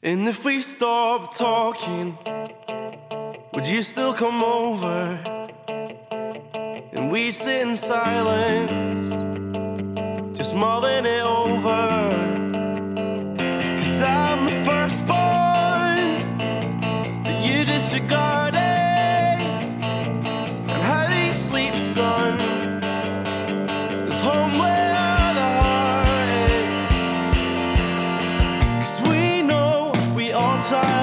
And if we stop talking, would you still come over? And we sit in silence, just mulling it over. 'Cause I'm the firstborn that you disregarded. And how do you sleep, son? This home where the heart is. 'Cause we know we all try